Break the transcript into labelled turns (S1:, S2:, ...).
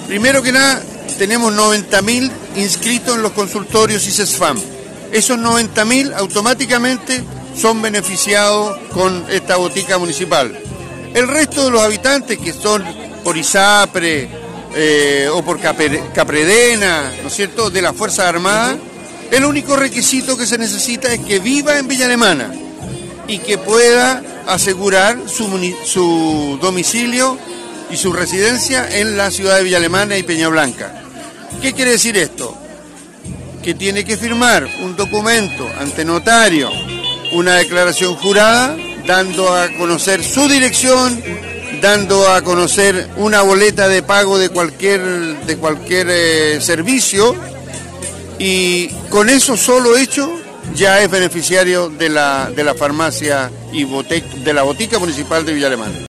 S1: Primero que nada, tenemos 90.000 inscritos en los consultorios ISESFAM. Esos 90.000 automáticamente son beneficiados con esta botica municipal. El resto de los habitantes que son por ISAPRE o por Capredena, ¿no es cierto?, de las Fuerzas Armadas, el único requisito que se necesita es que viva en Villa Alemana y que pueda asegurar su domicilio y su residencia en la ciudad de Villa Alemana y Peña Blanca. ¿Qué quiere decir esto? Que tiene que firmar un documento ante notario, una declaración jurada, dando a conocer su dirección, dando a conocer una boleta de pago de cualquier servicio, y con eso solo hecho ya es beneficiario de la farmacia y de la botica municipal de Villa Alemana.